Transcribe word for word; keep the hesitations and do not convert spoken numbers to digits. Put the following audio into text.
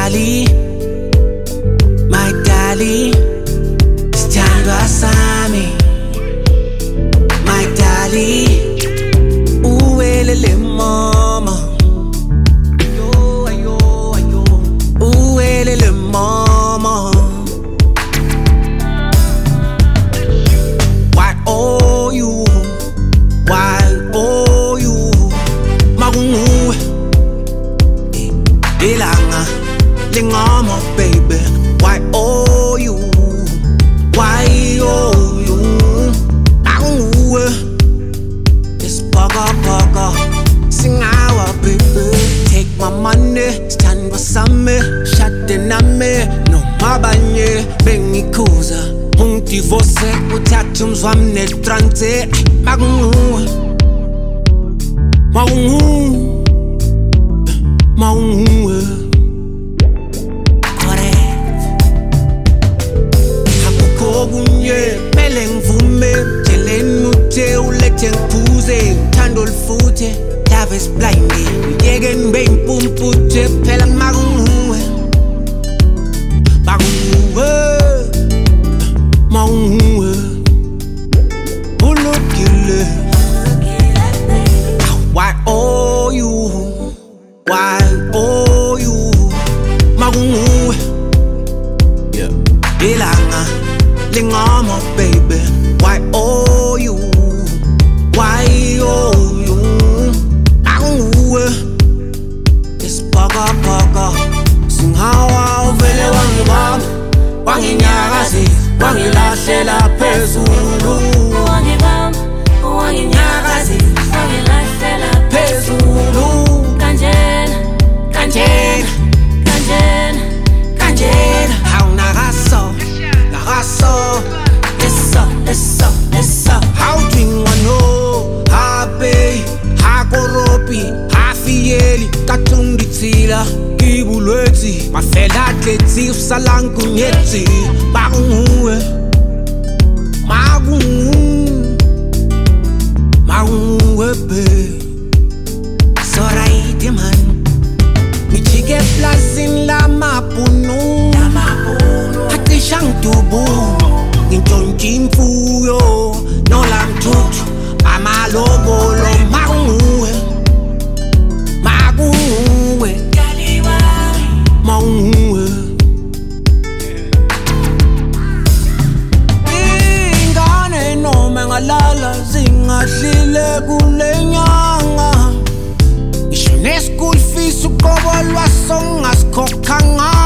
darling, my darling, sithandwa sami, my darling, uwelele mama, ayo ayo ayo, uwelele mama. Why oh you, why oh you, magungu, ilanga, lingama baby. Why oh you, why oh you, magungu, it's bugger bugger, sing our baby. Take my money, stand beside me, shut the name, no mabanye, bengi kuza. Unti você uthatha umzwami netrance magungu magungu magungu correct akukho kunye mele ngivume theleni uthe ulethe ngiphuze ngithanda olufuthe love is blind ngiyeke ngibe impumputhe phela magungu magungu maungue ulukile. Why oh you, why oh you, maungue. Yeah. Ilanga lingama baby. Why oh you, why oh you, maungue. It's bugger bugger. Sing how I vele wangibam, wanginyakazi. Wangilahlela phezulu wangibam wanginyakazi wangilahlela phezulu kanjena kanjena kanjena kanjena how nagaso nagaso eso eso eso how twingwa no happy hakoropi hafiyeli katunditsila kibulwetsi mafela tletsi usalangu nyetsi magungu magungu magungu be soraite man michike plazin la mapunu hati shangtubu ngintonji mfuyo nola mtutu amalobolo magungu magungu magungu lala zingadlile kulenyanga ngisho ne school fees uqobo lwasongasikhokhanga